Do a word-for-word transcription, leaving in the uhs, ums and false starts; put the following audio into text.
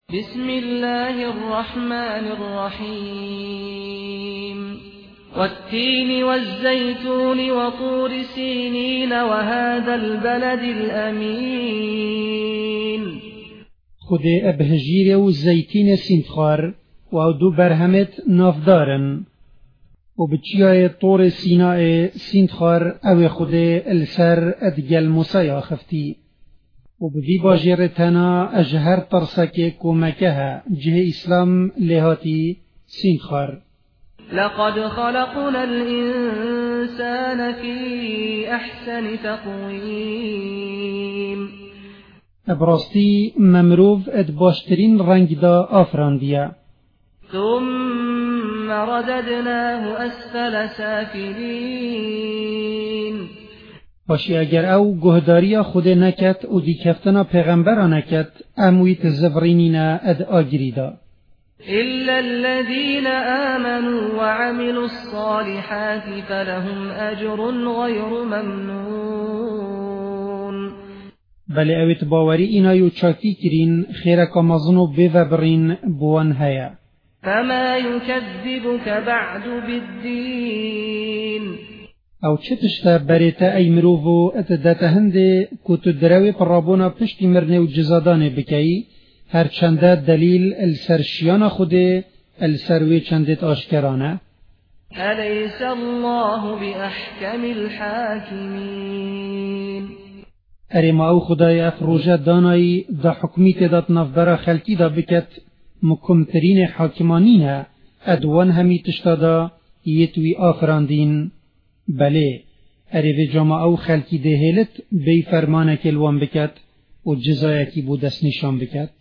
بسم الله الرحمن الرحيم والتين والزيتون وطور سينين وهذا البلد الأمين خود ابهجیر و زیتین سینتخار و دو برهمت نافدارن و بچیای طور سیناء سینتخار او خود السر ادگل موسیا خفتی و بذی باجر تنا اجهر ترسک کومکها جه اسلام لهاتی سینتخار. لقد خلقنا الإنسان في أحسن تقويم ابراستی ممروف اد باشترین رنگ دا آفراندیا. ثم رددناه أسفل سافلين باشی اگر او گهداری خود نکت و دیکفتنا پیغمبر نکت امویت زفرینین اد آگریدا. إلا الذين آمنوا وعملوا الصالحات فلهم أجر غير ممنون بله اویت باوری اینایو چاکی کرین خیرک مزنو بیوبرین بوان هیا. فما يكذبك بعد بالدين او چتشتا بریتا ای مروفو اتداتا هنده کتو دراوی پرابونا پشتی مرنه و جزادانه بکی هر چنده دلیل السرشیان خوده السروی چندت آشکرانه. أليس الله بأحكم الحاكمين اری ما او خدای افروجه دانایی دا حکمیت داد نفبرا خلکی دا بکت مکمترین حاکمانینه ادوان همی تشتادا یتوی آفراندین. بله اری وی جامعه او خلکی دهیلت بی فرمانه کلوان بکت و جزایه کی بودست نشان بکت.